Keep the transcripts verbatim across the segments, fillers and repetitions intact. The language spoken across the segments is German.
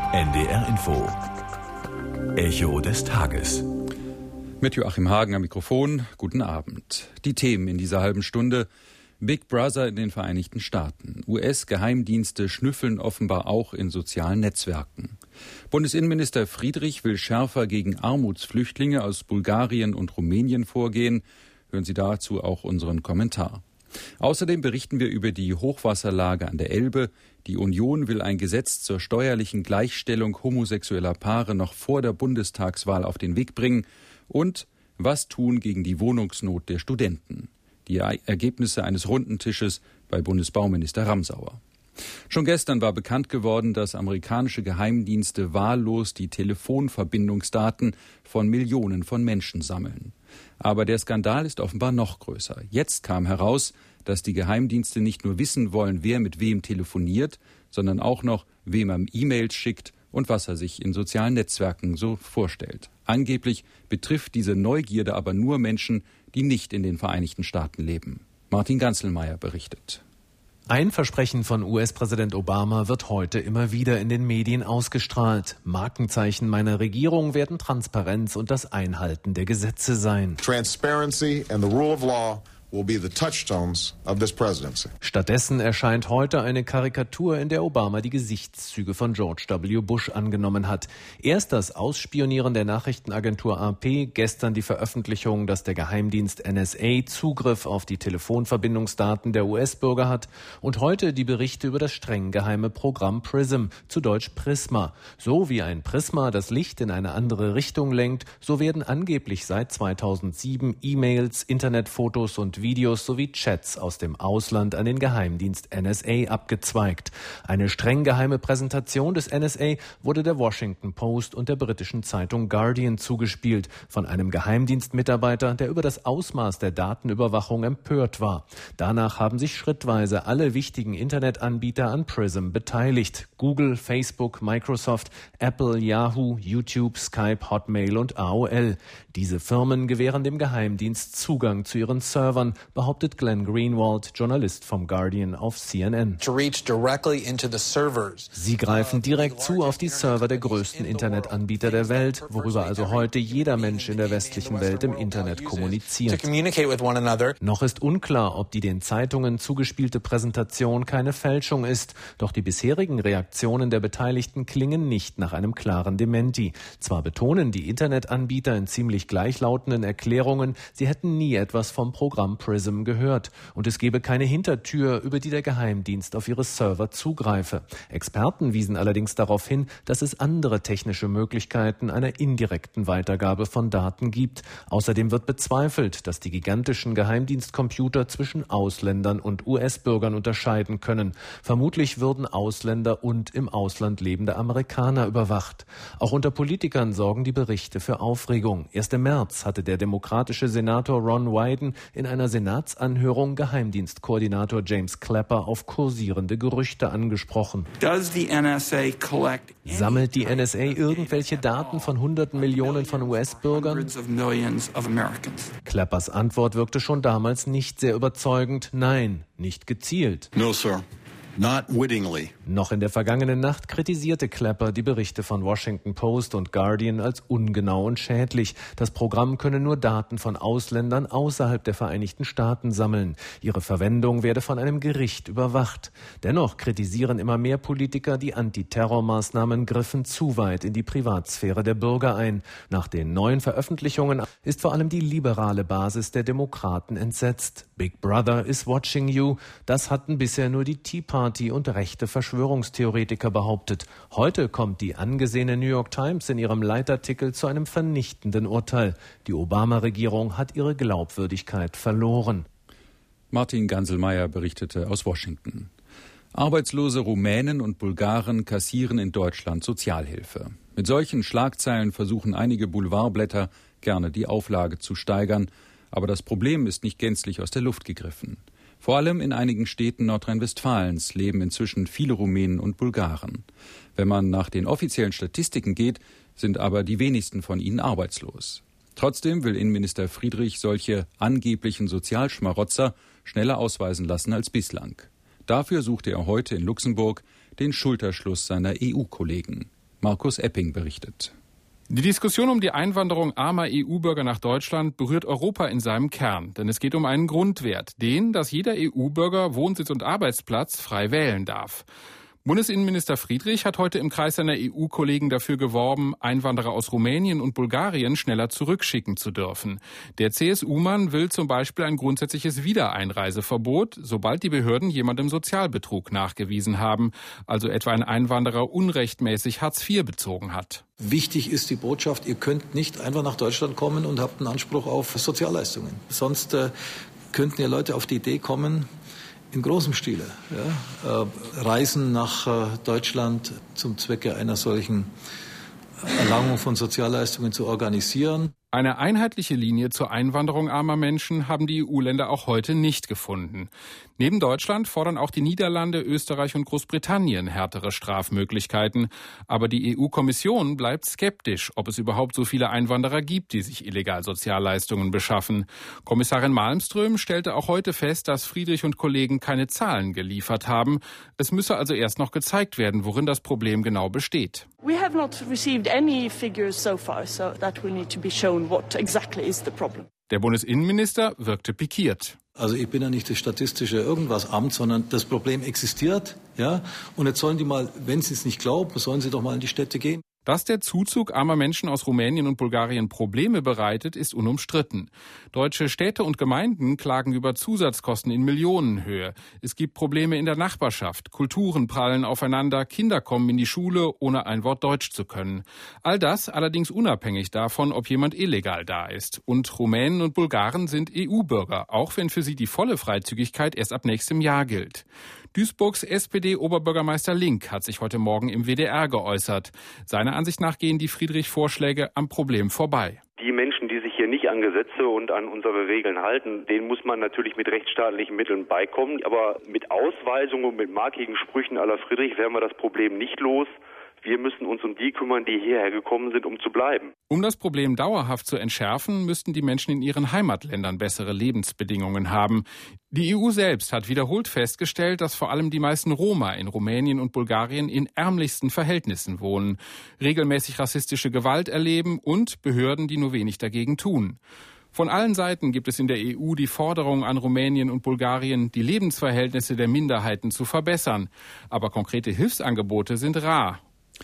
N D R Info. Echo des Tages. Mit Joachim Hagen am Mikrofon. Guten Abend. Die Themen in dieser halben Stunde. Big Brother in den Vereinigten Staaten. U S-Geheimdienste schnüffeln offenbar auch in sozialen Netzwerken. Bundesinnenminister Friedrich will schärfer gegen Armutsflüchtlinge aus Bulgarien und Rumänien vorgehen. Hören Sie dazu auch unseren Kommentar. Außerdem berichten wir über die Hochwasserlage an der Elbe. Die Union will ein Gesetz zur steuerlichen Gleichstellung homosexueller Paare noch vor der Bundestagswahl auf den Weg bringen. Und was tun gegen die Wohnungsnot der Studenten? Die Ergebnisse eines runden Tisches bei Bundesbauminister Ramsauer. Schon gestern war bekannt geworden, dass amerikanische Geheimdienste wahllos die Telefonverbindungsdaten von Millionen von Menschen sammeln. Aber der Skandal ist offenbar noch größer. Jetzt kam heraus, dass die Geheimdienste nicht nur wissen wollen, wer mit wem telefoniert, sondern auch noch, wem er E-Mails schickt und was er sich in sozialen Netzwerken so vorstellt. Angeblich betrifft diese Neugierde aber nur Menschen, die nicht in den Vereinigten Staaten leben. Martin Ganzelmeier berichtet. Ein Versprechen von U S-Präsident Obama wird heute immer wieder in den Medien ausgestrahlt. Markenzeichen meiner Regierung werden Transparenz und das Einhalten der Gesetze sein. Transparency and the rule of law will be the touchstones of this presidency. Stattdessen erscheint heute eine Karikatur, in der Obama die Gesichtszüge von George W. Bush angenommen hat. Erst das Ausspionieren der Nachrichtenagentur A P, gestern die Veröffentlichung, dass der Geheimdienst N S A Zugriff auf die Telefonverbindungsdaten der U S-Bürger hat und heute die Berichte über das streng geheime Programm PRISM, zu Deutsch Prisma. So wie ein Prisma das Licht in eine andere Richtung lenkt, so werden angeblich seit zweitausendsieben E-Mails, Internetfotos und Videos sowie Chats aus dem Ausland an den Geheimdienst N S A abgezweigt. Eine streng geheime Präsentation des N S A wurde der Washington Post und der britischen Zeitung Guardian zugespielt von einem Geheimdienstmitarbeiter, der über das Ausmaß der Datenüberwachung empört war. Danach haben sich schrittweise alle wichtigen Internetanbieter an PRISM beteiligt. Google, Facebook, Microsoft, Apple, Yahoo, YouTube, Skype, Hotmail und A O L. Diese Firmen gewähren dem Geheimdienst Zugang zu ihren Servern, behauptet Glenn Greenwald, Journalist vom Guardian auf C N N. Sie greifen direkt zu auf die Server der größten Internetanbieter der Welt, worüber also heute jeder Mensch in der westlichen Welt im Internet kommuniziert. Noch ist unklar, ob die den Zeitungen zugespielte Präsentation keine Fälschung ist, doch die bisherigen Reaktionen der Beteiligten klingen nicht nach einem klaren Dementi. Zwar betonen die Internetanbieter in ziemlich gleichlautenden Erklärungen, sie hätten nie etwas vom Programm PRISM gehört und es gebe keine Hintertür, über die der Geheimdienst auf ihre Server zugreife. Experten wiesen allerdings darauf hin, dass es andere technische Möglichkeiten einer indirekten Weitergabe von Daten gibt. Außerdem wird bezweifelt, dass die gigantischen Geheimdienstcomputer zwischen Ausländern und U S-Bürgern unterscheiden können. Vermutlich würden Ausländer und im Ausland lebende Amerikaner überwacht. Auch unter Politikern sorgen die Berichte für Aufregung. Erst im März hatte der demokratische Senator Ron Wyden in einer Senatsanhörung Geheimdienstkoordinator James Clapper auf kursierende Gerüchte angesprochen. Sammelt die N S A irgendwelche Daten von hunderten Millionen von U S-Bürgern? Clappers Antwort wirkte schon damals nicht sehr überzeugend. Nein, nicht gezielt. No, sir. Not wittingly. Noch in der vergangenen Nacht kritisierte Clapper die Berichte von Washington Post und Guardian als ungenau und schädlich. Das Programm könne nur Daten von Ausländern außerhalb der Vereinigten Staaten sammeln. Ihre Verwendung werde von einem Gericht überwacht. Dennoch kritisieren immer mehr Politiker, die Antiterrormaßnahmen griffen zu weit in die Privatsphäre der Bürger ein. Nach den neuen Veröffentlichungen ist vor allem die liberale Basis der Demokraten entsetzt. Big Brother is watching you. Das hatten bisher nur die Tea Party und rechte Verschwörungstheoretiker behauptet. Heute kommt die angesehene New York Times in ihrem Leitartikel zu einem vernichtenden Urteil. Die Obama-Regierung hat ihre Glaubwürdigkeit verloren. Martin Ganzelmeier berichtete aus Washington. Arbeitslose Rumänen und Bulgaren kassieren in Deutschland Sozialhilfe. Mit solchen Schlagzeilen versuchen einige Boulevardblätter gerne die Auflage zu steigern. Aber das Problem ist nicht gänzlich aus der Luft gegriffen. Vor allem in einigen Städten Nordrhein-Westfalens leben inzwischen viele Rumänen und Bulgaren. Wenn man nach den offiziellen Statistiken geht, sind aber die wenigsten von ihnen arbeitslos. Trotzdem will Innenminister Friedrich solche angeblichen Sozialschmarotzer schneller ausweisen lassen als bislang. Dafür suchte er heute in Luxemburg den Schulterschluss seiner E U-Kollegen. Markus Epping berichtet. Die Diskussion um die Einwanderung armer E U-Bürger nach Deutschland berührt Europa in seinem Kern. Denn es geht um einen Grundwert, den, dass jeder E U-Bürger Wohnsitz und Arbeitsplatz frei wählen darf. Bundesinnenminister Friedrich hat heute im Kreis seiner E U-Kollegen dafür geworben, Einwanderer aus Rumänien und Bulgarien schneller zurückschicken zu dürfen. Der C S U-Mann will zum Beispiel ein grundsätzliches Wiedereinreiseverbot, sobald die Behörden jemandem Sozialbetrug nachgewiesen haben, also etwa ein Einwanderer unrechtmäßig Hartz vier bezogen hat. Wichtig ist die Botschaft, ihr könnt nicht einfach nach Deutschland kommen und habt einen Anspruch auf Sozialleistungen. Sonst äh, könnten ja Leute auf die Idee kommen, in großem Stile ja, äh, Reisen nach äh, Deutschland zum Zwecke einer solchen Erlangung von Sozialleistungen zu organisieren. Eine einheitliche Linie zur Einwanderung armer Menschen haben die E U-Länder auch heute nicht gefunden. Neben Deutschland fordern auch die Niederlande, Österreich und Großbritannien härtere Strafmöglichkeiten. Aber die E U-Kommission bleibt skeptisch, ob es überhaupt so viele Einwanderer gibt, die sich illegal Sozialleistungen beschaffen. Kommissarin Malmström stellte auch heute fest, dass Friedrich und Kollegen keine Zahlen geliefert haben. Es müsse also erst noch gezeigt werden, worin das Problem genau besteht. We have not received any figures so far, so that will need to be shown what exactly is the problem. Der Bundesinnenminister wirkte pikiert. Also ich bin ja nicht das statistische irgendwas Amt, sondern das Problem existiert, ja. Und jetzt sollen die mal, wenn sie es nicht glauben, sollen sie doch mal in die Städte gehen. Dass der Zuzug armer Menschen aus Rumänien und Bulgarien Probleme bereitet, ist unumstritten. Deutsche Städte und Gemeinden klagen über Zusatzkosten in Millionenhöhe. Es gibt Probleme in der Nachbarschaft. Kulturen prallen aufeinander. Kinder kommen in die Schule, ohne ein Wort Deutsch zu können. All das allerdings unabhängig davon, ob jemand illegal da ist. Und Rumänen und Bulgaren sind E U-Bürger, auch wenn für sie die volle Freizügigkeit erst ab nächstem Jahr gilt. Duisburgs S P D-Oberbürgermeister Link hat sich heute Morgen im W D R geäußert. Seiner Ansicht nach gehen die Friedrich-Vorschläge am Problem vorbei. Die Menschen, die sich hier nicht an Gesetze und an unsere Regeln halten, denen muss man natürlich mit rechtsstaatlichen Mitteln beikommen. Aber mit Ausweisungen und mit markigen Sprüchen à la Friedrich werden wir das Problem nicht los. Wir müssen uns um die kümmern, die hierher gekommen sind, um zu bleiben. Um das Problem dauerhaft zu entschärfen, müssten die Menschen in ihren Heimatländern bessere Lebensbedingungen haben. Die E U selbst hat wiederholt festgestellt, dass vor allem die meisten Roma in Rumänien und Bulgarien in ärmlichsten Verhältnissen wohnen, regelmäßig rassistische Gewalt erleben und Behörden, die nur wenig dagegen tun. Von allen Seiten gibt es in der E U die Forderung an Rumänien und Bulgarien, die Lebensverhältnisse der Minderheiten zu verbessern. Aber konkrete Hilfsangebote sind rar.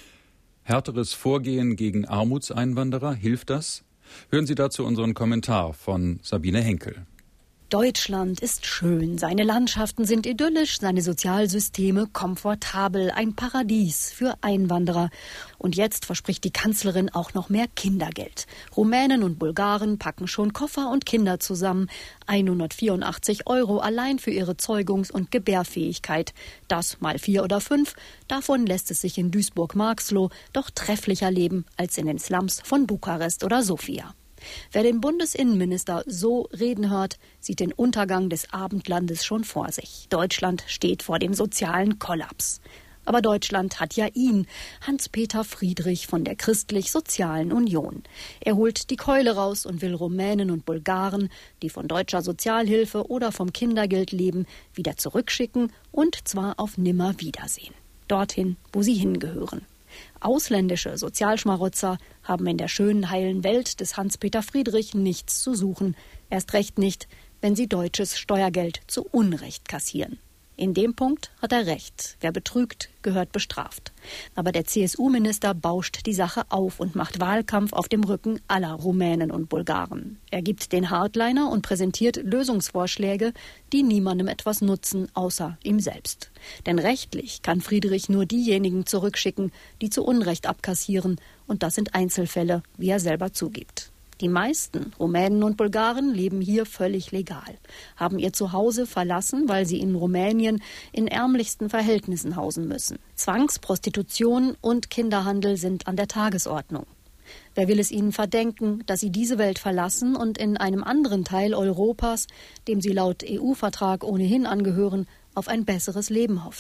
Härteres Vorgehen gegen Armutseinwanderer, hilft das? Hören Sie dazu unseren Kommentar von Sabine Henkel. Deutschland ist schön, seine Landschaften sind idyllisch, seine Sozialsysteme komfortabel, ein Paradies für Einwanderer. Und jetzt verspricht die Kanzlerin auch noch mehr Kindergeld. Rumänen und Bulgaren packen schon Koffer und Kinder zusammen. hundertvierundachtzig Euro allein für ihre Zeugungs- und Gebärfähigkeit. Das mal vier oder fünf. Davon lässt es sich in Duisburg-Marxloh doch trefflicher leben als in den Slums von Bukarest oder Sofia. Wer den Bundesinnenminister so reden hört, sieht den Untergang des Abendlandes schon vor sich. Deutschland steht vor dem sozialen Kollaps. Aber Deutschland hat ja ihn, Hans-Peter Friedrich von der Christlich-Sozialen Union. Er holt die Keule raus und will Rumänen und Bulgaren, die von deutscher Sozialhilfe oder vom Kindergeld leben, wieder zurückschicken und zwar auf Nimmerwiedersehen. Dorthin, wo sie hingehören. Ausländische Sozialschmarotzer haben in der schönen, heilen Welt des Hans-Peter Friedrich nichts zu suchen. Erst recht nicht, wenn sie deutsches Steuergeld zu Unrecht kassieren. In dem Punkt hat er recht. Wer betrügt, gehört bestraft. Aber der C S U-Minister bauscht die Sache auf und macht Wahlkampf auf dem Rücken aller Rumänen und Bulgaren. Er gibt den Hardliner und präsentiert Lösungsvorschläge, die niemandem etwas nutzen, außer ihm selbst. Denn rechtlich kann Friedrich nur diejenigen zurückschicken, die zu Unrecht abkassieren. Und das sind Einzelfälle, wie er selber zugibt. Die meisten Rumänen und Bulgaren leben hier völlig legal, haben ihr Zuhause verlassen, weil sie in Rumänien in ärmlichsten Verhältnissen hausen müssen. Zwangsprostitution und Kinderhandel sind an der Tagesordnung. Wer will es ihnen verdenken, dass sie diese Welt verlassen und in einem anderen Teil Europas, dem sie laut E U-Vertrag ohnehin angehören, auf ein besseres Leben hoffen?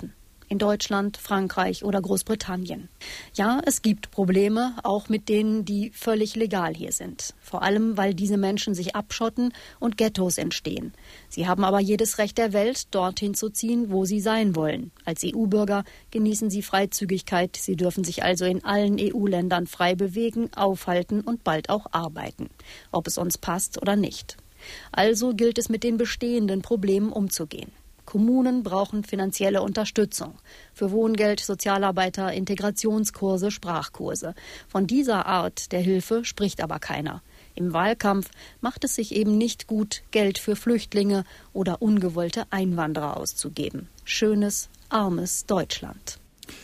In Deutschland, Frankreich oder Großbritannien. Ja, es gibt Probleme, auch mit denen, die völlig legal hier sind. Vor allem, weil diese Menschen sich abschotten und Ghettos entstehen. Sie haben aber jedes Recht der Welt, dorthin zu ziehen, wo sie sein wollen. Als E U-Bürger genießen sie Freizügigkeit. Sie dürfen sich also in allen E U-Ländern frei bewegen, aufhalten und bald auch arbeiten. Ob es uns passt oder nicht. Also gilt es, mit den bestehenden Problemen umzugehen. Kommunen brauchen finanzielle Unterstützung für Wohngeld, Sozialarbeiter, Integrationskurse, Sprachkurse. Von dieser Art der Hilfe spricht aber keiner. Im Wahlkampf macht es sich eben nicht gut, Geld für Flüchtlinge oder ungewollte Einwanderer auszugeben. Schönes, armes Deutschland.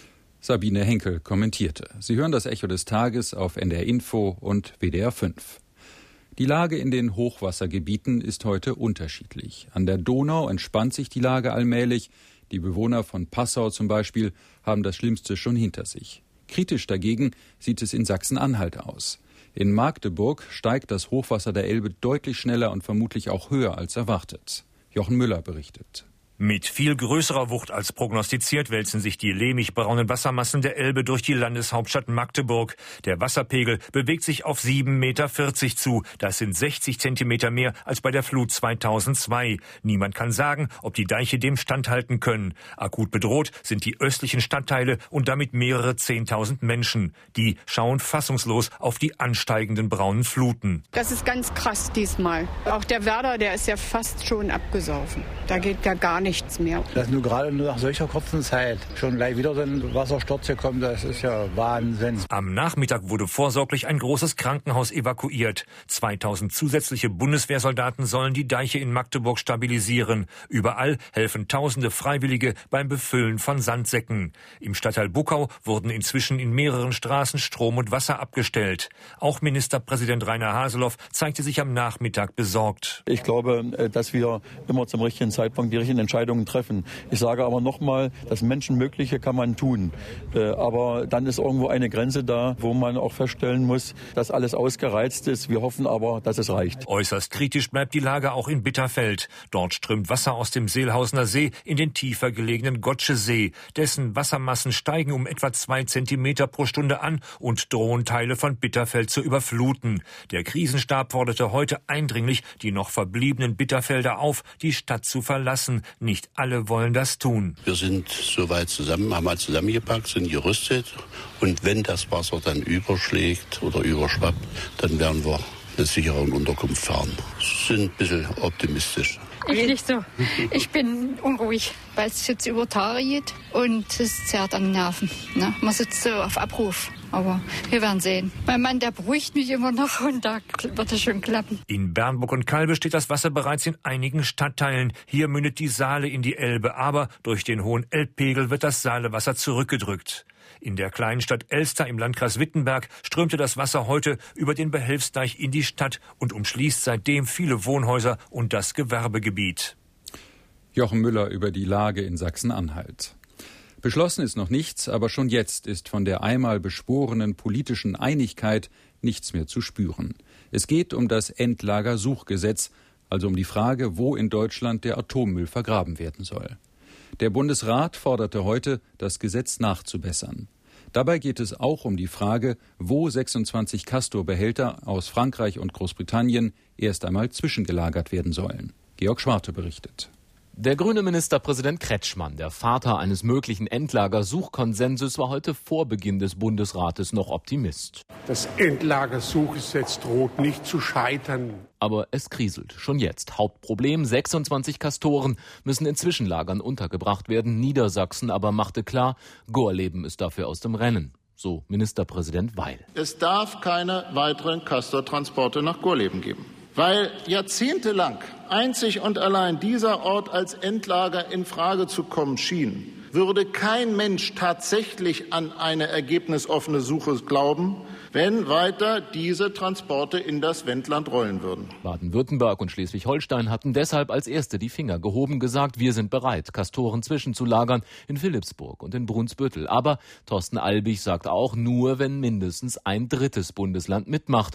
Sabine Henkel kommentierte. Sie hören das Echo des Tages auf N D R Info und W D R fünf. Die Lage in den Hochwassergebieten ist heute unterschiedlich. An der Donau entspannt sich die Lage allmählich. Die Bewohner von Passau zum Beispiel haben das Schlimmste schon hinter sich. Kritisch dagegen sieht es in Sachsen-Anhalt aus. In Magdeburg steigt das Hochwasser der Elbe deutlich schneller und vermutlich auch höher als erwartet. Jochen Müller berichtet. Mit viel größerer Wucht als prognostiziert wälzen sich die lehmig-braunen Wassermassen der Elbe durch die Landeshauptstadt Magdeburg. Der Wasserpegel bewegt sich auf sieben Meter vierzig zu. Das sind sechzig Zentimeter mehr als bei der Flut zweitausendzwei. Niemand kann sagen, ob die Deiche dem standhalten können. Akut bedroht sind die östlichen Stadtteile und damit mehrere Zehntausend Menschen. Die schauen fassungslos auf die ansteigenden braunen Fluten. Das ist ganz krass diesmal. Auch der Werder, der ist ja fast schon abgesaufen. Da geht ja gar nichts. Nichts mehr. Das nur gerade nur nach solcher kurzen Zeit schon gleich wieder so ein Wassersturz kommen, das ist ja Wahnsinn. Am Nachmittag wurde vorsorglich ein großes Krankenhaus evakuiert. zweitausend zusätzliche Bundeswehrsoldaten sollen die Deiche in Magdeburg stabilisieren. Überall helfen tausende Freiwillige beim Befüllen von Sandsäcken. Im Stadtteil Buckau wurden inzwischen in mehreren Straßen Strom und Wasser abgestellt. Auch Ministerpräsident Rainer Haseloff zeigte sich am Nachmittag besorgt. Ich glaube, dass wir immer zum richtigen Zeitpunkt die richtigen Entscheidungen treffen. Ich sage aber nochmal, das Menschenmögliche kann man tun. Aber dann ist irgendwo eine Grenze da, wo man auch feststellen muss, dass alles ausgereizt ist. Wir hoffen aber, dass es reicht. Äußerst kritisch bleibt die Lage auch in Bitterfeld. Dort strömt Wasser aus dem Seelhausener See in den tiefer gelegenen Gottsche See. Dessen Wassermassen steigen um etwa zwei Zentimeter pro Stunde an und drohen Teile von Bitterfeld zu überfluten. Der Krisenstab forderte heute eindringlich die noch verbliebenen Bitterfelder auf, die Stadt zu verlassen. Nicht alle wollen das tun. Wir sind soweit zusammen, haben mal zusammengepackt, sind gerüstet. Und wenn das Wasser dann überschlägt oder überschwappt, dann werden wir eine sichere Unterkunft fahren. Sind ein bisschen optimistisch. Ich nicht so. Ich bin unruhig, weil es jetzt über Tage geht und es zerrt an den Nerven. Ne? Man sitzt so auf Abruf. Aber wir werden sehen. Mein Mann, der beruhigt mich immer noch und da wird es schon klappen. In Bernburg und Calbe steht das Wasser bereits in einigen Stadtteilen. Hier mündet die Saale in die Elbe, aber durch den hohen Elbpegel wird das Saalewasser zurückgedrückt. In der kleinen Stadt Elster im Landkreis Wittenberg strömte das Wasser heute über den Behelfsdeich in die Stadt und umschließt seitdem viele Wohnhäuser und das Gewerbegebiet. Jochen Müller über die Lage in Sachsen-Anhalt. Beschlossen ist noch nichts, aber schon jetzt ist von der einmal beschworenen politischen Einigkeit nichts mehr zu spüren. Es geht um das Endlagersuchgesetz, also um die Frage, wo in Deutschland der Atommüll vergraben werden soll. Der Bundesrat forderte heute, das Gesetz nachzubessern. Dabei geht es auch um die Frage, wo sechsundzwanzig Castor-Behälter aus Frankreich und Großbritannien erst einmal zwischengelagert werden sollen. Georg Schwarte berichtet. Der grüne Ministerpräsident Kretschmann, der Vater eines möglichen Endlagersuchkonsensus, war heute vor Beginn des Bundesrates noch Optimist. Das Endlagersuchgesetz droht nicht zu scheitern. Aber es kriselt schon jetzt. Hauptproblem, sechsundzwanzig Castoren müssen in Zwischenlagern untergebracht werden. Niedersachsen aber machte klar, Gorleben ist dafür aus dem Rennen. So Ministerpräsident Weil. Es darf keine weiteren Castor-Transporte nach Gorleben geben. Weil jahrzehntelang einzig und allein dieser Ort als Endlager in Frage zu kommen schien, würde kein Mensch tatsächlich an eine ergebnisoffene Suche glauben, wenn weiter diese Transporte in das Wendland rollen würden. Baden-Württemberg und Schleswig-Holstein hatten deshalb als erste die Finger gehoben, gesagt, wir sind bereit, Castoren zwischenzulagern in Philipsburg und in Brunsbüttel. Aber Thorsten Albig sagt auch, nur wenn mindestens ein drittes Bundesland mitmacht.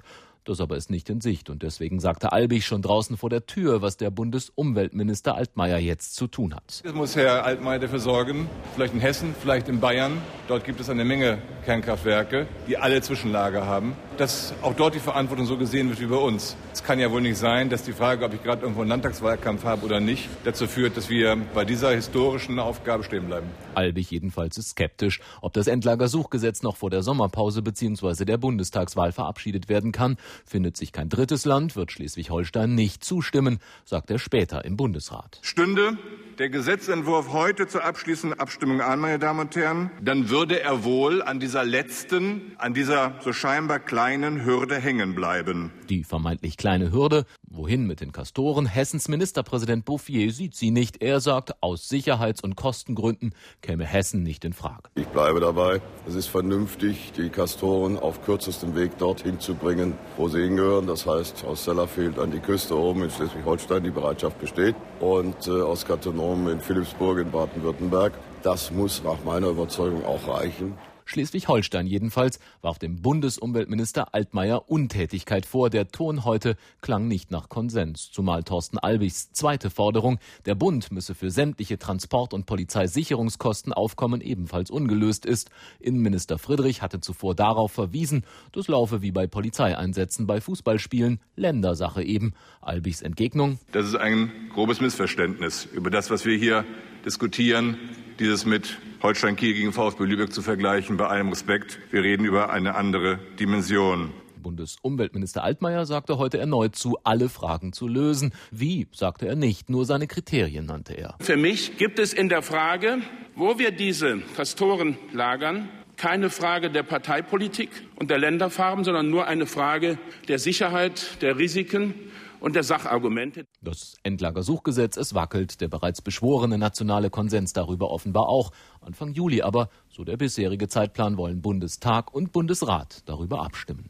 Das aber ist nicht in Sicht. Und deswegen sagte Albig schon draußen vor der Tür, was der Bundesumweltminister Altmaier jetzt zu tun hat. Es muss Herr Altmaier dafür sorgen, vielleicht in Hessen, vielleicht in Bayern, dort gibt es eine Menge Kernkraftwerke, die alle Zwischenlager haben, dass auch dort die Verantwortung so gesehen wird wie bei uns. Es kann ja wohl nicht sein, dass die Frage, ob ich gerade irgendwo einen Landtagswahlkampf habe oder nicht, dazu führt, dass wir bei dieser historischen Aufgabe stehen bleiben. Albig jedenfalls ist skeptisch, ob das Endlagersuchgesetz noch vor der Sommerpause bzw. der Bundestagswahl verabschiedet werden kann. Findet sich kein drittes Land, wird Schleswig-Holstein nicht zustimmen, sagt er später im Bundesrat. Stünde der Gesetzentwurf heute zur abschließenden Abstimmung an, meine Damen und Herren, dann würde er wohl an dieser letzten, an dieser so scheinbar kleinen Hürde hängen bleiben. Die vermeintlich kleine Hürde, wohin mit den Castoren? Hessens Ministerpräsident Bouffier sieht sie nicht. Er sagt, aus Sicherheits- und Kostengründen käme Hessen nicht in Frage. Ich bleibe dabei. Es ist vernünftig, die Castoren auf kürzestem Weg dorthin zu bringen, wo sie hingehören. Das heißt, aus Sellafield an die Küste oben in Schleswig-Holstein die Bereitschaft besteht und äh, aus Cattenom in Philippsburg in Baden-Württemberg. Das muss nach meiner Überzeugung auch reichen. Schleswig-Holstein jedenfalls warf dem Bundesumweltminister Altmaier Untätigkeit vor. Der Ton heute klang nicht nach Konsens, zumal Thorsten Albichs zweite Forderung, der Bund müsse für sämtliche Transport- und Polizeisicherungskosten aufkommen, ebenfalls ungelöst ist. Innenminister Friedrich hatte zuvor darauf verwiesen, das laufe wie bei Polizeieinsätzen bei Fußballspielen, Ländersache eben. Albichs Entgegnung: Das ist ein grobes Missverständnis über das, was wir hier diskutieren, dieses mit Holstein Kiel gegen VfB Lübeck zu vergleichen. Bei allem Respekt, wir reden über eine andere Dimension. Bundesumweltminister Altmaier sagte heute erneut zu, alle Fragen zu lösen. Wie, sagte er nicht, nur seine Kriterien nannte er. Für mich gibt es in der Frage, wo wir diese Castoren lagern, keine Frage der Parteipolitik und der Länderfarben, sondern nur eine Frage der Sicherheit, der Risiken und der Sachargumente. Das Endlagersuchgesetz, es wackelt, der bereits beschworene nationale Konsens darüber offenbar auch. Anfang Juli aber, so der bisherige Zeitplan, wollen Bundestag und Bundesrat darüber abstimmen.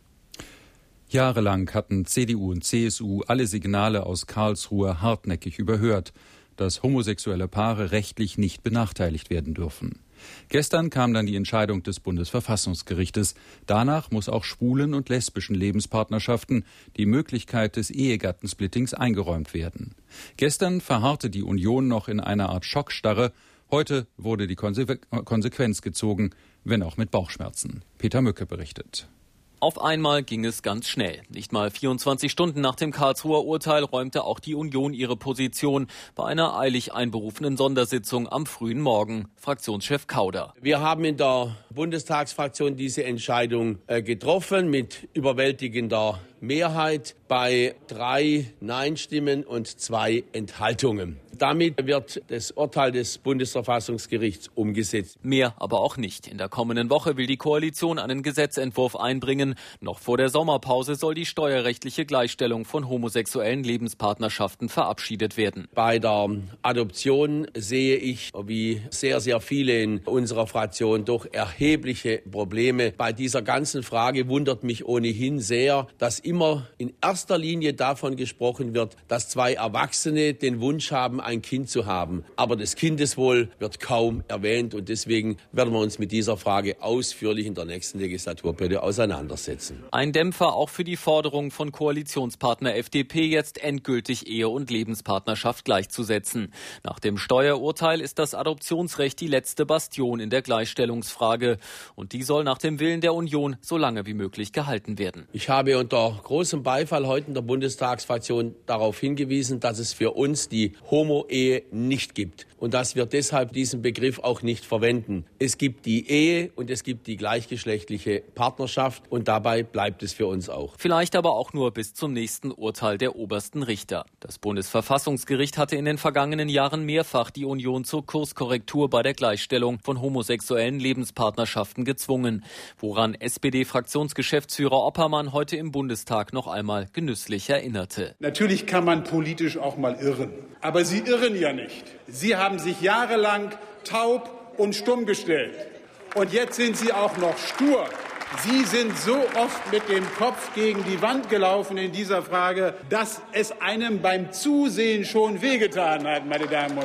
Jahrelang hatten C D U und C S U alle Signale aus Karlsruhe hartnäckig überhört, dass homosexuelle Paare rechtlich nicht benachteiligt werden dürfen. Gestern kam dann die Entscheidung des Bundesverfassungsgerichtes. Danach muss auch schwulen und lesbischen Lebenspartnerschaften die Möglichkeit des Ehegattensplittings eingeräumt werden. Gestern verharrte die Union noch in einer Art Schockstarre. Heute wurde die Konse- Konsequenz gezogen, wenn auch mit Bauchschmerzen. Peter Mücke berichtet. Auf einmal ging es ganz schnell. Nicht mal vierundzwanzig Stunden nach dem Karlsruher Urteil räumte auch die Union ihre Position bei einer eilig einberufenen Sondersitzung am frühen Morgen. Fraktionschef Kauder. Wir haben in der Bundestagsfraktion diese Entscheidung äh, getroffen mit überwältigender Mehrheit bei drei Nein-Stimmen und zwei Enthaltungen. Damit wird das Urteil des Bundesverfassungsgerichts umgesetzt. Mehr aber auch nicht. In der kommenden Woche will die Koalition einen Gesetzentwurf einbringen. Noch vor der Sommerpause soll die steuerrechtliche Gleichstellung von homosexuellen Lebenspartnerschaften verabschiedet werden. Bei der Adoption sehe ich, wie sehr, sehr viele in unserer Fraktion, doch erhebliche Probleme. Bei dieser ganzen Frage wundert mich ohnehin sehr, dass immer in erster Linie davon gesprochen wird, dass zwei Erwachsene den Wunsch haben, ein Kind zu haben. Aber das Kindeswohl wird kaum erwähnt und deswegen werden wir uns mit dieser Frage ausführlich in der nächsten Legislaturperiode auseinandersetzen. Ein Dämpfer auch für die Forderung von Koalitionspartner F D P, jetzt endgültig Ehe- und Lebenspartnerschaft gleichzusetzen. Nach dem Steuerurteil ist das Adoptionsrecht die letzte Bastion in der Gleichstellungsfrage und die soll nach dem Willen der Union so lange wie möglich gehalten werden. Ich habe unter großem Beifall heute in der Bundestagsfraktion darauf hingewiesen, dass es für uns die Homo-Ehe nicht gibt und dass wir deshalb diesen Begriff auch nicht verwenden. Es gibt die Ehe und es gibt die gleichgeschlechtliche Partnerschaft und dabei bleibt es für uns auch. Vielleicht aber auch nur bis zum nächsten Urteil der obersten Richter. Das Bundesverfassungsgericht hatte in den vergangenen Jahren mehrfach die Union zur Kurskorrektur bei der Gleichstellung von homosexuellen Lebenspartnerschaften gezwungen, woran S P D-Fraktionsgeschäftsführer Oppermann heute im Bundestag noch einmal genüsslich erinnerte. Natürlich kann man politisch auch mal irren, aber Sie irren ja nicht. Sie haben sich jahrelang taub und stumm gestellt. Und jetzt sind Sie auch noch stur. Sie sind so oft mit dem Kopf gegen die Wand gelaufen in dieser Frage, dass es einem beim Zusehen schon wehgetan hat, meine Damen und Herren.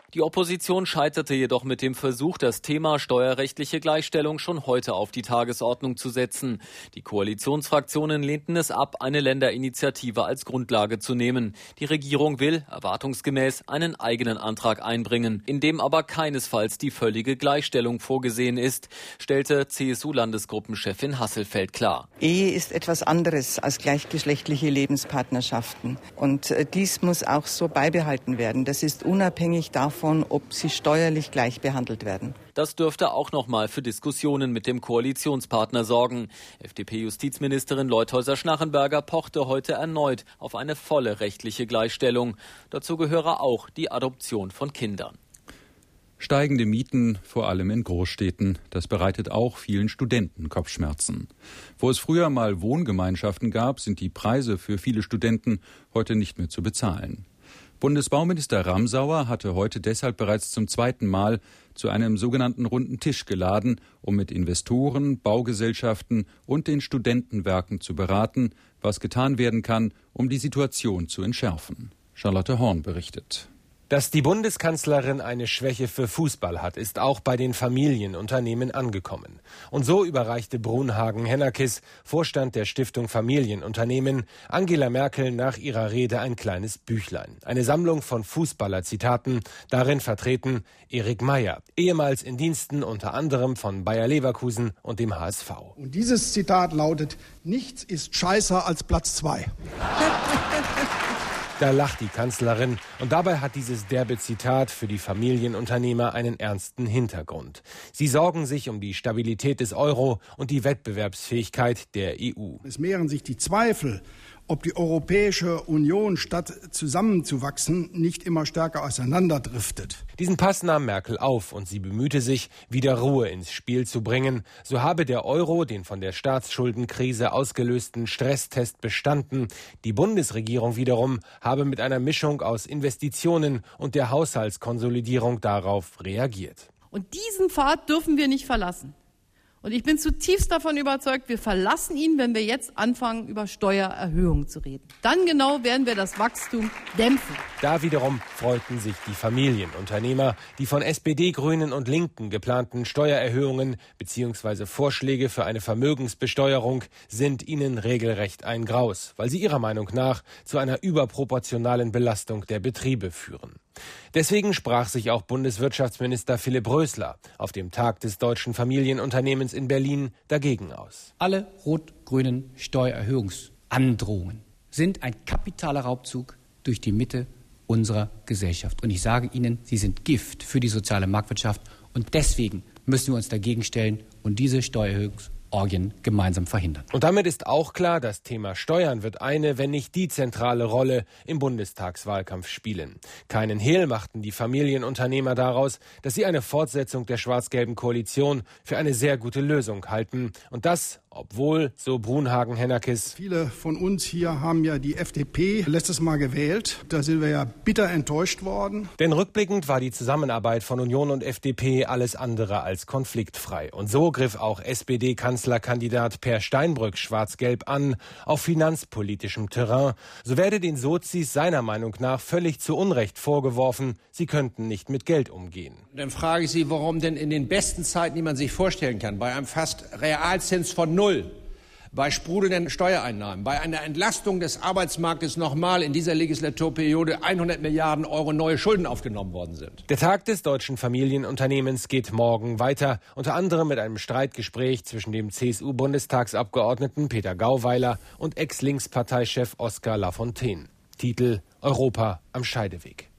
Die Opposition scheiterte jedoch mit dem Versuch, das Thema steuerrechtliche Gleichstellung schon heute auf die Tagesordnung zu setzen. Die Koalitionsfraktionen lehnten es ab, eine Länderinitiative als Grundlage zu nehmen. Die Regierung will, erwartungsgemäß, einen eigenen Antrag einbringen, in dem aber keinesfalls die völlige Gleichstellung vorgesehen ist, stellte C S U-Landesgruppenchefin Hasselfeld klar. Ehe ist etwas anderes als gleichgeschlechtliche Lebenspartnerschaften. Und dies muss auch so beibehalten werden. Das ist unabhängig davon, ob sie steuerlich gleich behandelt werden. Das dürfte auch noch mal für Diskussionen mit dem Koalitionspartner sorgen. F D P-Justizministerin Leuthäuser-Schnarrenberger pochte heute erneut auf eine volle rechtliche Gleichstellung. Dazu gehöre auch die Adoption von Kindern. Steigende Mieten, vor allem in Großstädten, das bereitet auch vielen Studenten Kopfschmerzen. Wo es früher mal Wohngemeinschaften gab, sind die Preise für viele Studenten heute nicht mehr zu bezahlen. Bundesbauminister Ramsauer hatte heute deshalb bereits zum zweiten Mal zu einem sogenannten runden Tisch geladen, um mit Investoren, Baugesellschaften und den Studentenwerken zu beraten, was getan werden kann, um die Situation zu entschärfen. Charlotte Horn berichtet. Dass die Bundeskanzlerin eine Schwäche für Fußball hat, ist auch bei den Familienunternehmen angekommen. Und so überreichte Brunhagen-Hennakis, Vorstand der Stiftung Familienunternehmen, Angela Merkel nach ihrer Rede ein kleines Büchlein. Eine Sammlung von Fußballer-Zitaten, darin vertreten Erik Meyer, ehemals in Diensten unter anderem von Bayer Leverkusen und dem H S V. Und dieses Zitat lautet: Nichts ist scheißer als Platz zwei. Da lacht die Kanzlerin und dabei hat dieses derbe Zitat für die Familienunternehmer einen ernsten Hintergrund. Sie sorgen sich um die Stabilität des Euro und die Wettbewerbsfähigkeit der E U. Es mehren sich die Zweifel, ob die Europäische Union statt zusammenzuwachsen nicht immer stärker auseinanderdriftet. Diesen Pass nahm Merkel auf und sie bemühte sich, wieder Ruhe ins Spiel zu bringen. So habe der Euro den von der Staatsschuldenkrise ausgelösten Stresstest bestanden. Die Bundesregierung wiederum habe mit einer Mischung aus Investitionen und der Haushaltskonsolidierung darauf reagiert. Und diesen Pfad dürfen wir nicht verlassen. Und ich bin zutiefst davon überzeugt, wir verlassen ihn, wenn wir jetzt anfangen, über Steuererhöhungen zu reden. Dann genau werden wir das Wachstum dämpfen. Da wiederum freuten sich die Familienunternehmer. Die von S P D, Grünen und Linken geplanten Steuererhöhungen bzw. Vorschläge für eine Vermögensbesteuerung sind ihnen regelrecht ein Graus, weil sie ihrer Meinung nach zu einer überproportionalen Belastung der Betriebe führen. Deswegen sprach sich auch Bundeswirtschaftsminister Philipp Rösler auf dem Tag des Deutschen Familienunternehmens in Berlin dagegen aus. Alle rot-grünen Steuererhöhungsandrohungen sind ein kapitaler Raubzug durch die Mitte unserer Gesellschaft. Und ich sage Ihnen, sie sind Gift für die soziale Marktwirtschaft. Und deswegen müssen wir uns dagegen stellen und diese Steuererhöhungsorgien gemeinsam verhindern. Und damit ist auch klar, das Thema Steuern wird eine, wenn nicht die zentrale Rolle im Bundestagswahlkampf spielen. Keinen Hehl machten die Familienunternehmer daraus, dass sie eine Fortsetzung der schwarz-gelben Koalition für eine sehr gute Lösung halten. Und das, obwohl, so Brunhagen-Hennakis, viele von uns hier haben ja die F D P letztes Mal gewählt. Da sind wir ja bitter enttäuscht worden. Denn rückblickend war die Zusammenarbeit von Union und F D P alles andere als konfliktfrei. Und so griff auch S P D-Kanzlerkandidat Per Steinbrück schwarz-gelb an, auf finanzpolitischem Terrain. So werde den Sozis seiner Meinung nach völlig zu Unrecht vorgeworfen, sie könnten nicht mit Geld umgehen. Dann frage ich Sie, warum denn in den besten Zeiten, die man sich vorstellen kann, bei einem fast Realzins von null, bei sprudelnden Steuereinnahmen, bei einer Entlastung des Arbeitsmarktes nochmal in dieser Legislaturperiode hundert Milliarden Euro neue Schulden aufgenommen worden sind. Der Tag des deutschen Familienunternehmens geht morgen weiter, unter anderem mit einem Streitgespräch zwischen dem C S U-Bundestagsabgeordneten Peter Gauweiler und Ex-Linksparteichef Oskar Lafontaine. Titel: Europa am Scheideweg.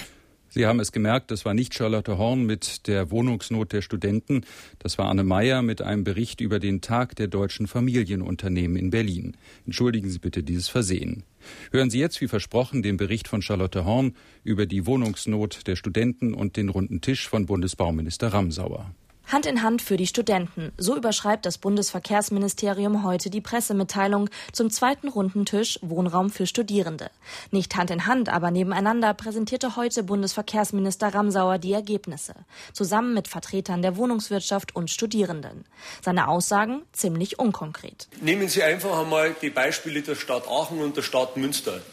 Sie haben es gemerkt, das war nicht Charlotte Horn mit der Wohnungsnot der Studenten. Das war Anne Meyer mit einem Bericht über den Tag der deutschen Familienunternehmen in Berlin. Entschuldigen Sie bitte dieses Versehen. Hören Sie jetzt, wie versprochen, den Bericht von Charlotte Horn über die Wohnungsnot der Studenten und den runden Tisch von Bundesbauminister Ramsauer. Hand in Hand für die Studenten. So überschreibt das Bundesverkehrsministerium heute die Pressemitteilung zum zweiten runden Tisch Wohnraum für Studierende. Nicht Hand in Hand, aber nebeneinander präsentierte heute Bundesverkehrsminister Ramsauer die Ergebnisse, zusammen mit Vertretern der Wohnungswirtschaft und Studierenden. Seine Aussagen ziemlich unkonkret. Nehmen Sie einfach einmal die Beispiele der Stadt Aachen und der Stadt Münster.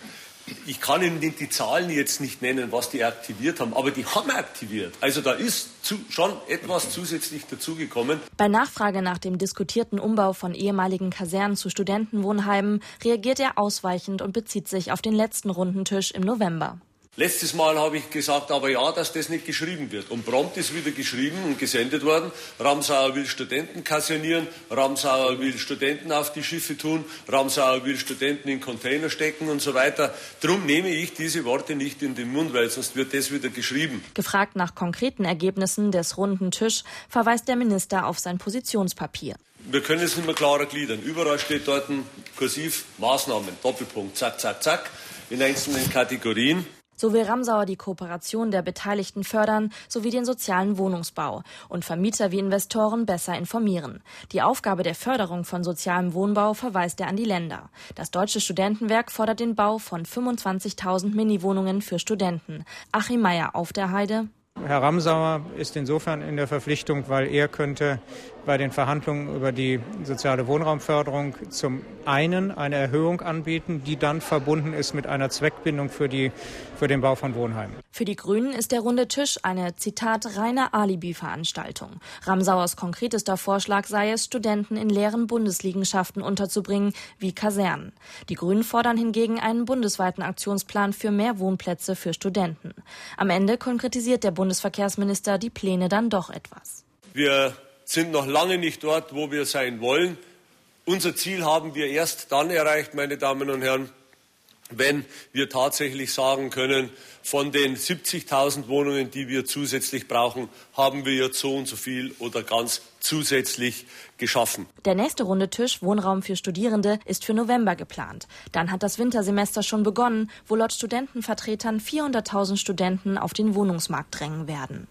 Ich kann Ihnen die Zahlen jetzt nicht nennen, was die aktiviert haben, aber die haben aktiviert. Also da ist zu, schon etwas zusätzlich dazugekommen. Bei Nachfrage nach dem diskutierten Umbau von ehemaligen Kasernen zu Studentenwohnheimen reagiert er ausweichend und bezieht sich auf den letzten Rundentisch im November. Letztes Mal habe ich gesagt, aber ja, dass das nicht geschrieben wird. Und prompt ist wieder geschrieben und gesendet worden. Ramsauer will Studenten kasernieren, Ramsauer will Studenten auf die Schiffe tun, Ramsauer will Studenten in Container stecken und so weiter. Darum nehme ich diese Worte nicht in den Mund, weil sonst wird das wieder geschrieben. Gefragt nach konkreten Ergebnissen des runden Tisch verweist der Minister auf sein Positionspapier. Wir können es nicht mehr klarer gliedern. Überall steht dort ein kursiv Maßnahmen, Doppelpunkt, zack, zack, zack, in einzelnen Kategorien. So will Ramsauer die Kooperation der Beteiligten fördern sowie den sozialen Wohnungsbau und Vermieter wie Investoren besser informieren. Die Aufgabe der Förderung von sozialem Wohnbau verweist er an die Länder. Das Deutsche Studentenwerk fordert den Bau von fünfundzwanzigtausend Miniwohnungen für Studenten. Achim Mayer auf der Heide. Herr Ramsauer ist insofern in der Verpflichtung, weil er könnte bei den Verhandlungen über die soziale Wohnraumförderung zum einen eine Erhöhung anbieten, die dann verbunden ist mit einer Zweckbindung für, die, für den Bau von Wohnheimen. Für die Grünen ist der runde Tisch eine, Zitat, reine Alibi-Veranstaltung. Ramsauers konkretester Vorschlag sei es, Studenten in leeren Bundesliegenschaften unterzubringen, wie Kasernen. Die Grünen fordern hingegen einen bundesweiten Aktionsplan für mehr Wohnplätze für Studenten. Am Ende konkretisiert der Bundesverkehrsminister die Pläne dann doch etwas. Wir sind noch lange nicht dort, wo wir sein wollen. Unser Ziel haben wir erst dann erreicht, meine Damen und Herren, wenn wir tatsächlich sagen können, von den siebzigtausend Wohnungen, die wir zusätzlich brauchen, haben wir jetzt so und so viel oder ganz zusätzlich geschaffen. Der nächste runde Tisch Wohnraum für Studierende ist für November geplant. Dann hat das Wintersemester schon begonnen, wo laut Studentenvertretern vierhunderttausend Studenten auf den Wohnungsmarkt drängen werden.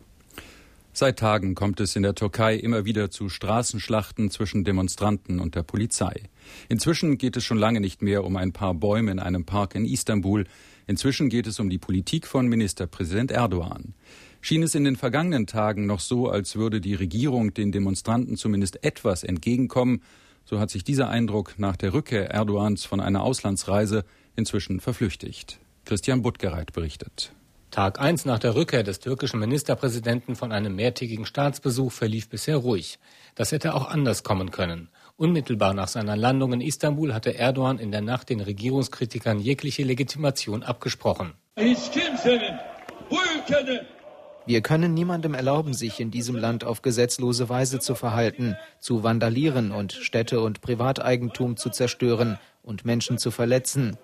Seit Tagen kommt es in der Türkei immer wieder zu Straßenschlachten zwischen Demonstranten und der Polizei. Inzwischen geht es schon lange nicht mehr um ein paar Bäume in einem Park in Istanbul. Inzwischen geht es um die Politik von Ministerpräsident Erdogan. Schien es in den vergangenen Tagen noch so, als würde die Regierung den Demonstranten zumindest etwas entgegenkommen, so hat sich dieser Eindruck nach der Rückkehr Erdogans von einer Auslandsreise inzwischen verflüchtigt. Christian Buttgereit berichtet. Tag eins nach der Rückkehr des türkischen Ministerpräsidenten von einem mehrtägigen Staatsbesuch verlief bisher ruhig. Das hätte auch anders kommen können. Unmittelbar nach seiner Landung in Istanbul hatte Erdogan in der Nacht den Regierungskritikern jegliche Legitimation abgesprochen. Wir können niemandem erlauben, sich in diesem Land auf gesetzlose Weise zu verhalten, zu vandalieren und Städte und Privateigentum zu zerstören und Menschen zu verletzen.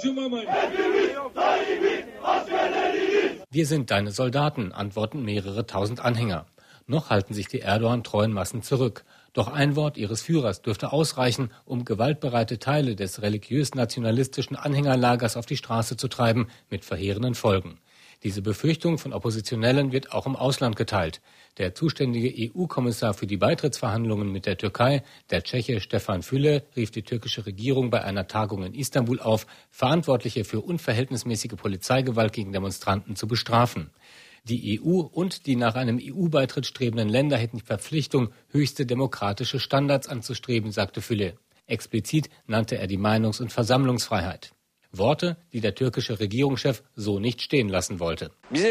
Wir sind deine Soldaten, antworten mehrere tausend Anhänger. Noch halten sich die Erdogan-treuen Massen zurück. Doch ein Wort ihres Führers dürfte ausreichen, um gewaltbereite Teile des religiös-nationalistischen Anhängerlagers auf die Straße zu treiben, mit verheerenden Folgen. Diese Befürchtung von Oppositionellen wird auch im Ausland geteilt. Der zuständige E U-Kommissar für die Beitrittsverhandlungen mit der Türkei, der Tscheche Stefan Füle, rief die türkische Regierung bei einer Tagung in Istanbul auf, Verantwortliche für unverhältnismäßige Polizeigewalt gegen Demonstranten zu bestrafen. Die E U und die nach einem E U-Beitritt strebenden Länder hätten die Verpflichtung, höchste demokratische Standards anzustreben, sagte Füle. Explizit nannte er die Meinungs- und Versammlungsfreiheit. Worte, die der türkische Regierungschef so nicht stehen lassen wollte.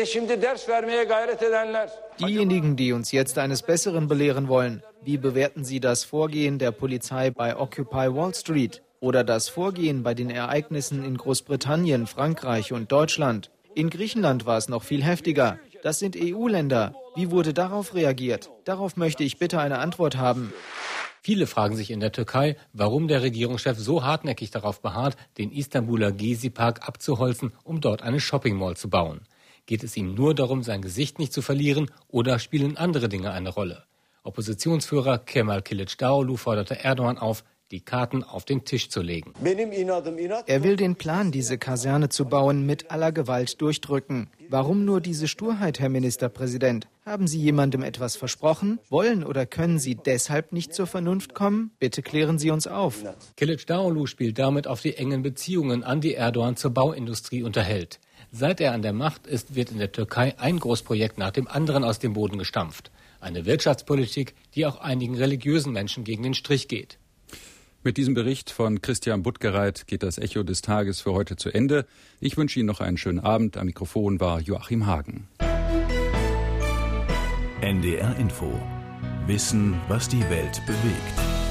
Diejenigen, die uns jetzt eines Besseren belehren wollen, wie bewerten Sie das Vorgehen der Polizei bei Occupy Wall Street oder das Vorgehen bei den Ereignissen in Großbritannien, Frankreich und Deutschland? In Griechenland war es noch viel heftiger. Das sind E U-Länder. Wie wurde darauf reagiert? Darauf möchte ich bitte eine Antwort haben. Viele fragen sich in der Türkei, warum der Regierungschef so hartnäckig darauf beharrt, den Istanbuler Gezi-Park abzuholzen, um dort eine Shopping-Mall zu bauen. Geht es ihm nur darum, sein Gesicht nicht zu verlieren, oder spielen andere Dinge eine Rolle? Oppositionsführer Kemal Kılıçdaroğlu forderte Erdogan auf, die Karten auf den Tisch zu legen. Er will den Plan, diese Kaserne zu bauen, mit aller Gewalt durchdrücken. Warum nur diese Sturheit, Herr Ministerpräsident? Haben Sie jemandem etwas versprochen? Wollen oder können Sie deshalb nicht zur Vernunft kommen? Bitte klären Sie uns auf. Kılıçdaroğlu spielt damit auf die engen Beziehungen an, die Erdogan zur Bauindustrie unterhält. Seit er an der Macht ist, wird in der Türkei ein Großprojekt nach dem anderen aus dem Boden gestampft. Eine Wirtschaftspolitik, die auch einigen religiösen Menschen gegen den Strich geht. Mit diesem Bericht von Christian Buttgereit geht das Echo des Tages für heute zu Ende. Ich wünsche Ihnen noch einen schönen Abend. Am Mikrofon war Joachim Hagen. N D R Info. Wissen, was die Welt bewegt.